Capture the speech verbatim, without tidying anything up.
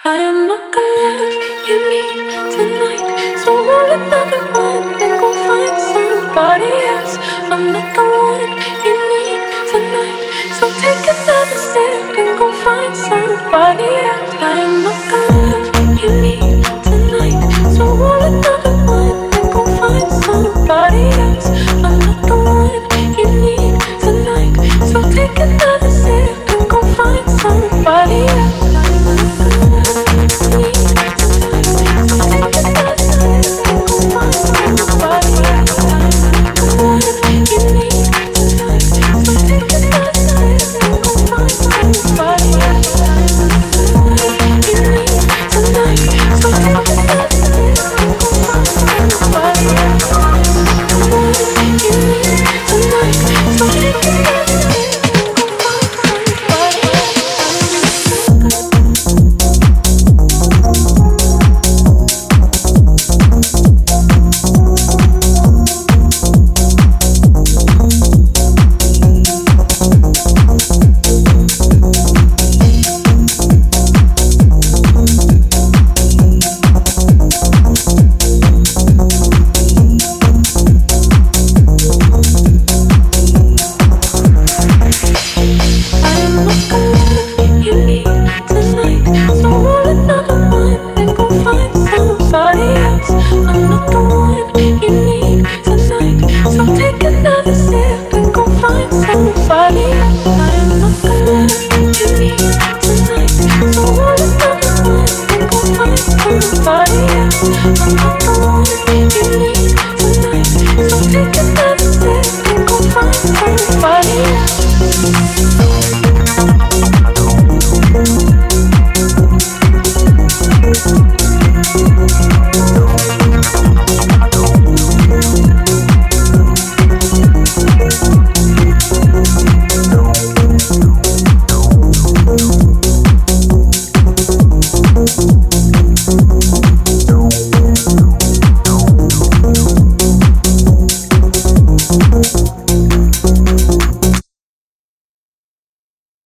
I am not gonna you need tonight. So roll another one and go find somebody else. I'm not the one you need tonight. So take another step and go find somebody else. I am not gonna you need tonight. So roll another one and go find somebody else. I'm not the one you need tonight. So take another step and go find somebody else. Body